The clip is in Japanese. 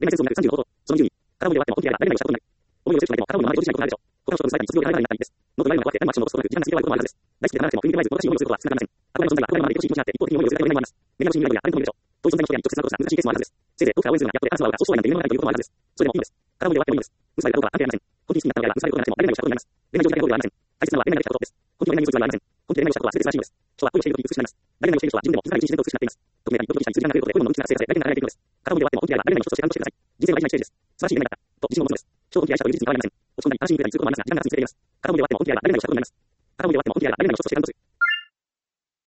恋愛センスを磨く30の方法。その20に、片思いで終わっても本気であれば誰々をしたことになる。思いを強くしないでも片思いの周りとしないことがあるでしょう。他の人との卒業であればいいです。ノートライブの怖くて何もアクションを起こすことなく時間が過ぎることもあるはずです。大好きでならなくても組み込まれず私に思いをすることは少なくありません。憧れの存在が憧れのままで愛しい気持ちになって一方的に思いを寄せたい恋愛もあります。恋愛の親友がいるやタレントもいるでしょう。遠い存在の人やに直接会うことが難しいケースもあるはずです。せいぜい遠くから応援するのがやっとで話すのがそうそうなんて夢の中ということもあるはずです。それでもいいんです。片思いで終わってもいいんです。無視されたことは関係ありません。本気に好きになったのであれば無視されることがなくても誰々をしたことになります。恋愛上できたい方ではありません。大切なのは恋愛ができたことです。本気の恋愛に嘘はありません。本気で恋愛をしたことは全て素晴らしいのです。人は恋をしているときに美しくなります。誰々をしている人は自分でも気づかない自然と美しくなっています。特命なりドキドキしたり通じがなくなることで恋の濃密な生活で誰々になれていくのです。片思いで終わっても本気であれば誰々の人としてちゃんとしてください。人生は大事な一ステージです。素晴らしい夢だった。と自信を持つのです。超本気で愛したという事実に変わりありません。落ち込んだり悲しみに触れたりすることもありますが時間が過ぎています。片思いで終わっても本気であれば誰々の人としてちゃんとします。片思いで終わっても本気であれば誰々の人としてちゃんとする。